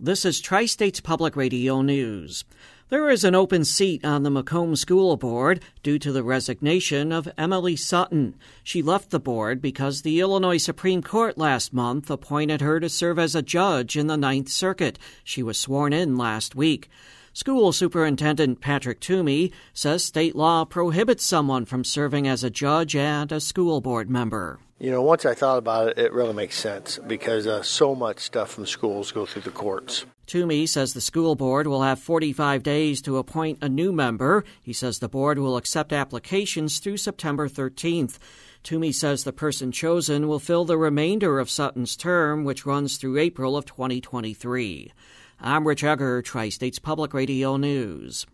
This is Tri-States Public Radio News. There is an open seat on the Macomb School Board due to the resignation of Emily Sutton. She left the board because the Illinois Supreme Court last month appointed her to serve as a judge in the Ninth Circuit. She was sworn in last week. School Superintendent Patrick Toomey says state law prohibits someone from serving as a judge and a school board member. Once I thought about it, it really makes sense because so much stuff from schools go through the courts. Toomey says the school board will have 45 days to appoint a new member. He says the board will accept applications through September 13th. Toomey says the person chosen will fill the remainder of Sutton's term, which runs through April of 2023. I'm Rich Egger, Tri-States Public Radio News.